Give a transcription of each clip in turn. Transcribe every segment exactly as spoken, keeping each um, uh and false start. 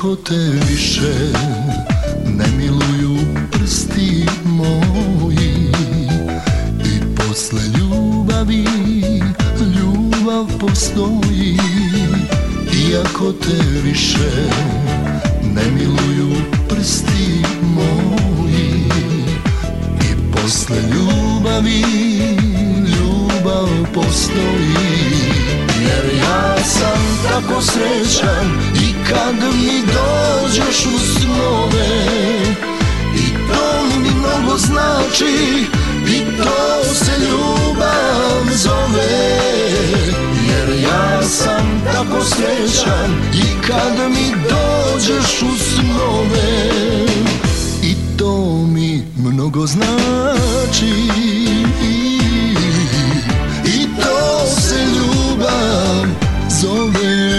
Iako te više ne miluju prsti moji, i posle ljubavi ljubav postoji. Iako te više ne miluju prsti moji, i posle ljubavi ljubav postoji. Jer ja sam tako srećan i kad mi dođeš u snove, i to mi mnogo znači, i to se ljubav zove. Jer ja sam tako srećan i kad mi dođeš u snove, i to mi mnogo znači, i to se ljubav zove.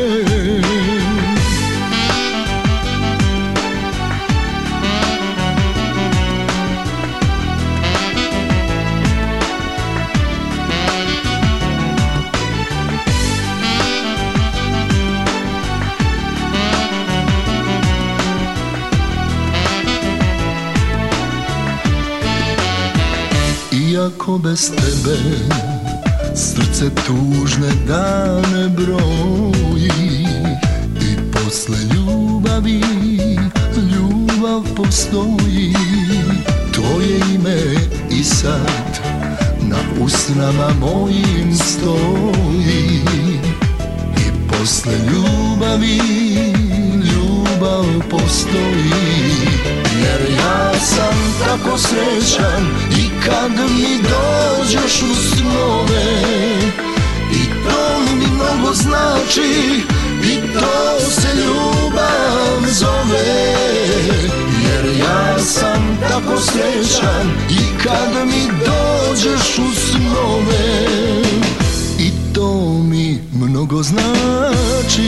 Iako bez tebe srce tužne dane broji, i posle ljubavi ljubav postoji. Tvoje ime i sad na usnama mojim stoji, i posle ljubavi ljubav postoji. Jer ja sam tako srećan i kad mi dođeš u snove, i to mi mnogo znači, i to se ljubav zove. Jer ja sam tako srećan i kad mi dođeš u snove, i to mi mnogo znači,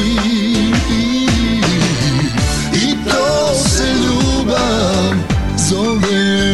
i to se ljubav zove.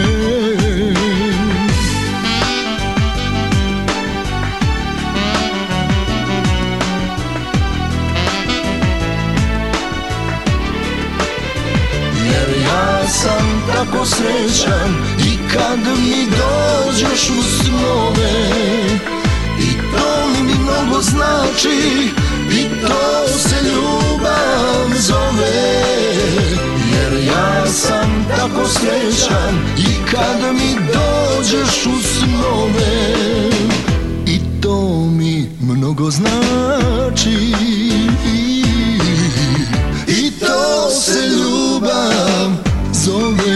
Jer ja sam tako srećan i kad mi dođeš u snove, i to mi mnogo znači, i to se ljubav zove. Jer ja sam tako srećan i kad mi dođeš u snove, i to mi mnogo znači, i to se ljubav zove.